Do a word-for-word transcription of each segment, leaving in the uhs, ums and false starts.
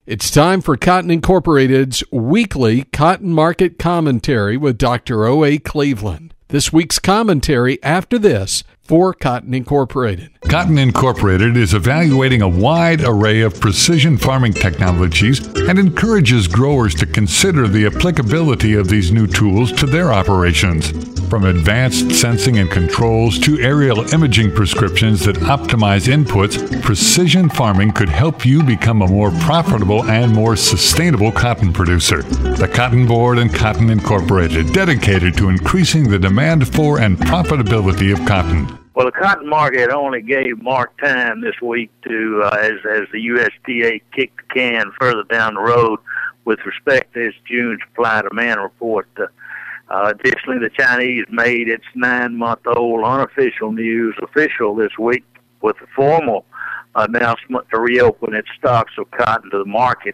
It's time for Cotton Incorporated's weekly cotton market commentary with Doctor O A. Cleveland. This week's commentary after this for Cotton Incorporated. Cotton Incorporated is evaluating a wide array of precision farming technologies and encourages growers to consider the applicability of these new tools to their operations. From advanced sensing and controls to aerial imaging prescriptions that optimize inputs, precision farming could help you become a more profitable and more sustainable cotton producer. The Cotton Board and Cotton Incorporated, dedicated to increasing the demand for and profitability of cotton. Well, the cotton market only gave Mark time this week to, uh, as, as the U S D A kicked the can further down the road with respect to its June supply-demand report. Uh, uh, additionally, the Chinese made its nine-month-old unofficial news official this week with a formal announcement to reopen its stocks of cotton to the market.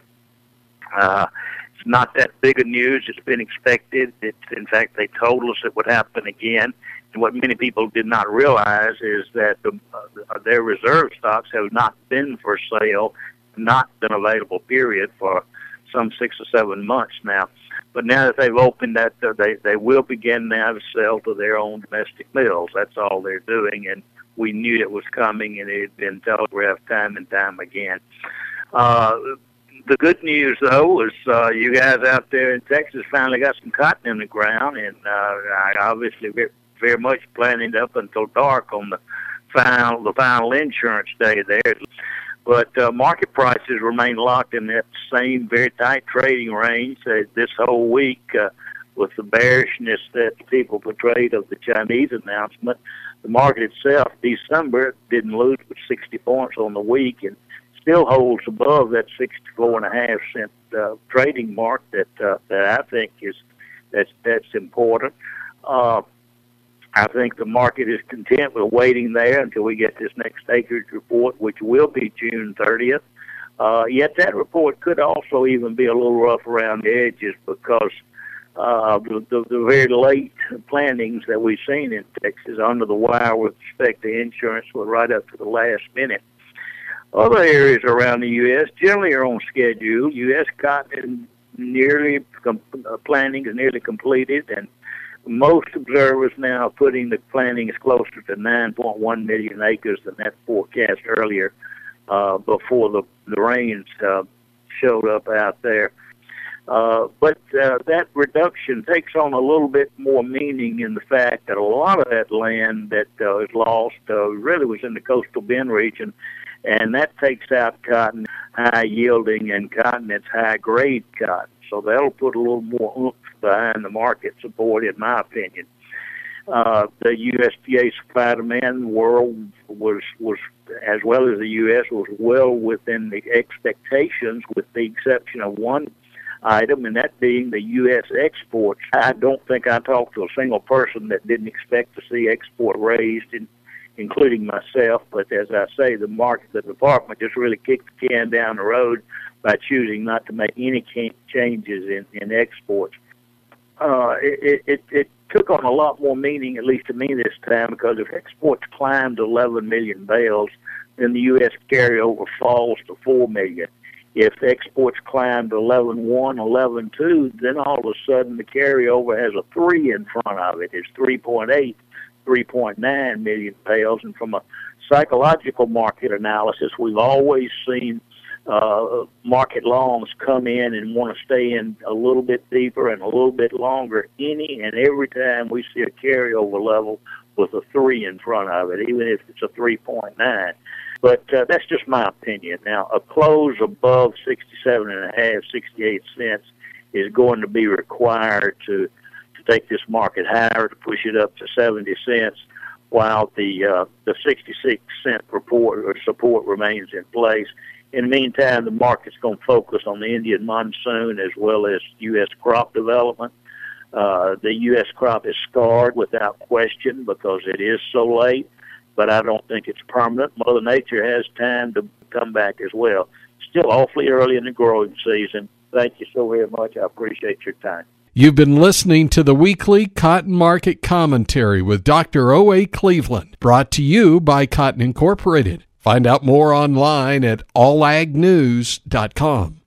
Uh, it's not that big of news. It's been expected. It's, in fact, they told us it would happen again. And what many people did not realize is that the, uh, their reserve stocks have not been for sale, not been available, period, for some six or seven months now. But now that they've opened that, uh, they, they will begin now to sell to their own domestic mills. That's all they're doing, and we knew it was coming, and it had been telegraphed time and time again. Uh, the good news, though, is uh, you guys out there in Texas finally got some cotton in the ground, and uh, I obviously very, very much planning up until dark on the final, the final insurance day there. But uh, market prices remain locked in that same very tight trading range uh, this whole week uh, with the bearishness that people portrayed of the Chinese announcement. The market itself, December, didn't lose but sixty points on the week and still holds above that sixty-four and a half cent uh, trading mark that uh, that I think is that's that's important. Uh, I think the market is content with waiting there until we get this next acreage report, which will be June thirtieth. Uh, yet that report could also even be a little rough around the edges because uh, the, the, the very late plantings that we've seen in Texas under the wire with respect to insurance were right up to the last minute. Other areas around the U S generally are on schedule. U S cotton is nearly com- uh, planting is nearly completed, and most observers now are putting the plantings closer to nine point one million acres than that forecast earlier uh, before the, the rains uh, showed up out there. Uh, but uh, that reduction takes on a little bit more meaning in the fact that a lot of that land that uh, is lost uh, really was in the coastal bend region, and that takes out cotton high yielding and cotton that's high grade cotton. So that'll put a little more oomph behind the market support, in my opinion. Uh, the U S D A supply demand world was, was, as well as the U S, was well within the expectations, with the exception of one item, and that being the U S exports. I don't think I talked to a single person that didn't expect to see export raised, in, including myself. But as I say, the market, the department just really kicked the can down the road by choosing not to make any changes in, in exports. Uh, it, it, it took on a lot more meaning, at least to me this time, because if exports climbed to eleven million bales, then the U S carryover falls to four million. If exports climbed to eleven point one, eleven point two, then all of a sudden the carryover has a three in front of it. It's three point eight, three point nine million bales. And from a psychological market analysis, we've always seen Uh, market longs come in and want to stay in a little bit deeper and a little bit longer any and every time we see a carryover level with a three in front of it, even if it's a three point nine. But uh, that's just my opinion. Now, a close above sixty-seven and a half, sixty-eight cents is going to be required to, to take this market higher, to push it up to seventy cents, while the uh, the sixty-six cent report or support remains in place. In the meantime, the market's going to focus on the Indian monsoon as well as U S crop development. Uh, the U S crop is scarred without question because it is so late, but I don't think it's permanent. Mother Nature has time to come back as well. Still awfully early in the growing season. Thank you so very much. I appreciate your time. You've been listening to the weekly Cotton Market Commentary with Doctor O A. Cleveland, brought to you by Cotton Incorporated. Find out more online at all ag news dot com.